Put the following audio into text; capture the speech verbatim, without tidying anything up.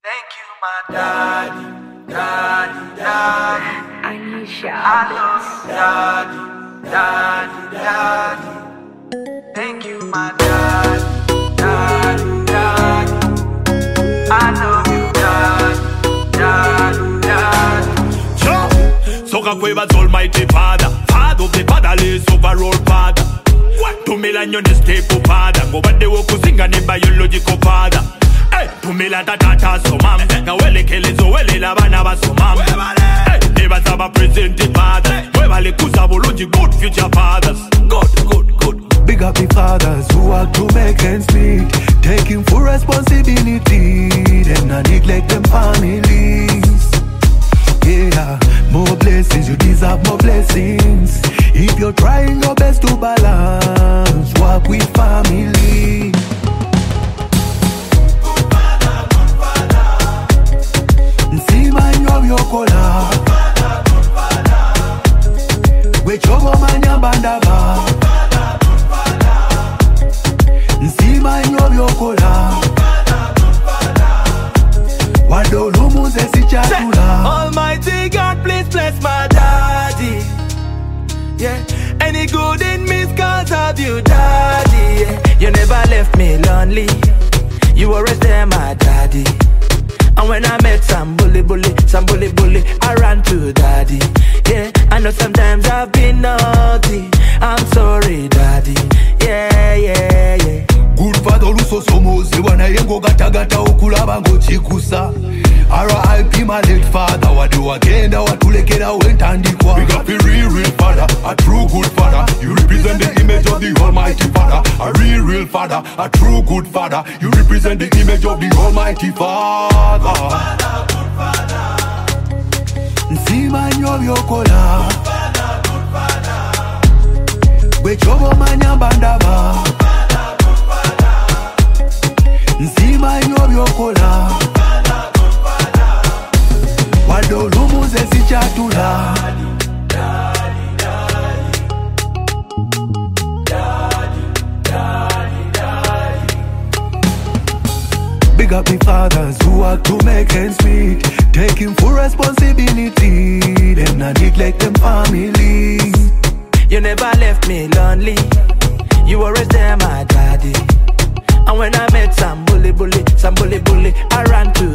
Thank you, my daddy, daddy, daddy. I need you. I love you, daddy, daddy, daddy. Thank you, my daddy, daddy, daddy. I love you, daddy, daddy, daddy. Sure. Soka Cuevas, Almighty Father, Father of the fatherless, overall Father. Tumela nyone stable Father, ngobade wokuzinga ne biological father. Hey, tumela tata somam, na wele kelezo wele labana basomam. Hey, never saba present father, webale kuzabology good future fathers. Good, good, good. Big up the fathers who work to make ends meet, taking full responsibility, them not neglect them families. Yeah, more blessings, you deserve more blessings. If you're trying your best to balance, work with family. Good father, good father. Nsima nyo kola. Good father, good father. We chogo manya bandaba. Good father, good father. Nsima nyo kola. Good father, good father. Wadolumu zesi chatula. Almighty God, please bless my daddy. Yeah, any good in me is cause of you, daddy. Yeah. You never left me lonely. You always there, my daddy. And when I met some bully bully, some bully bully, I ran to daddy. Yeah, I know sometimes I've been naughty. I'm sorry, daddy. Yeah, yeah, yeah. Good father luso somozi wana yengo gata gata okulaba ngo chikusa. R I P my late father, wadi wagenda watulekera wentandikwa. Big up the real, real father, a true good father. You represent the image of the Almighty Father. A real, real father, a true good father. You represent the image of the Almighty Father. Father, good father. Nsima nyo kola. Good father, good father. We chobo manya bandaba. Good father, good father. Nsima nyo kola. Good father, good father. Wadolumu zesi chatula. Daddy, daddy, daddy, daddy, daddy. Big up the fathers who work to make ends meet, taking full responsibility, them not neglect them families. You never left me lonely. You always there, my daddy. And when I met some bully bully, some bully bully, I ran to